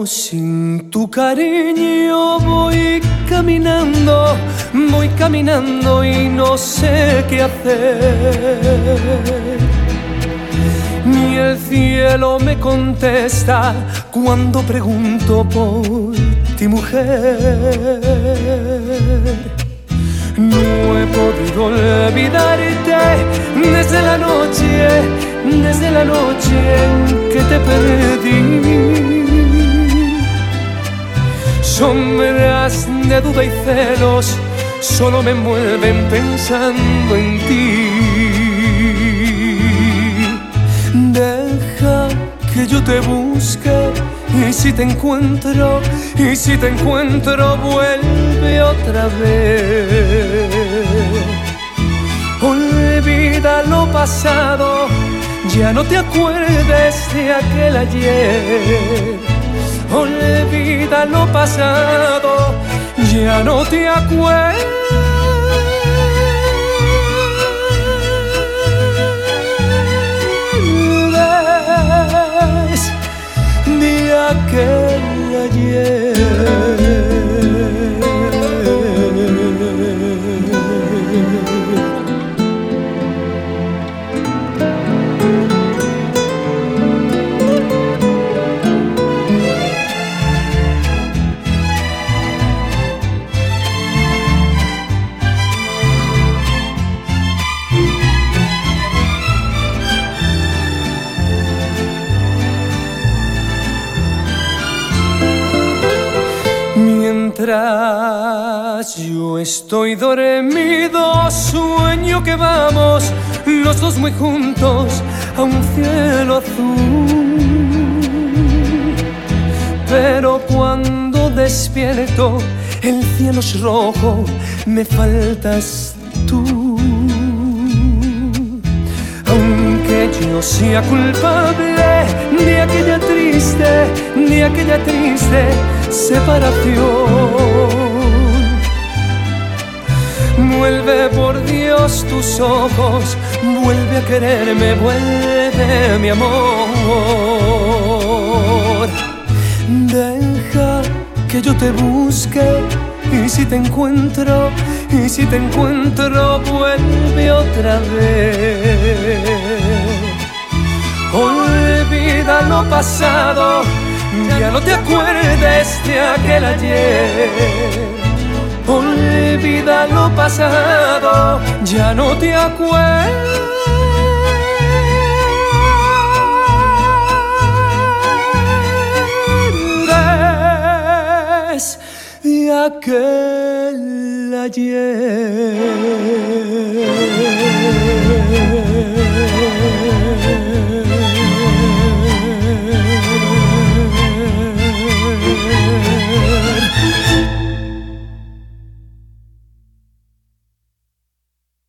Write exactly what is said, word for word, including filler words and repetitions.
sin tu cariño voy caminando, voy caminando y no sé qué hacer. Ni el cielo me contesta cuando pregunto por ti, mujer. No he podido olvidarte desde la noche, desde la noche en que te perdí. Sombras de duda y celos solo me envuelven pensando en ti. Deja que yo te busque y si te encuentro, y si te encuentro vuelve otra vez. Olvida lo pasado, ya no te acuerdes de aquel ayer. Olvida lo pasado, ya no te acuerdes de aquel ayer. Mientras yo estoy dormido, sueño que vamos los dos muy juntos a un cielo azul. Pero cuando despierto, el cielo es rojo, me faltas tú. Aunque yo sea culpable de aquella triste, de aquella triste separación, vuelve por Dios tus ojos, vuelve a quererme, vuelve mi amor. Deja que yo te busque y si te encuentro, y si te encuentro vuelve otra vez. Olvida lo pasado, ya no te acuerdes de aquel ayer. Olvida lo pasado, ya no te acuerdes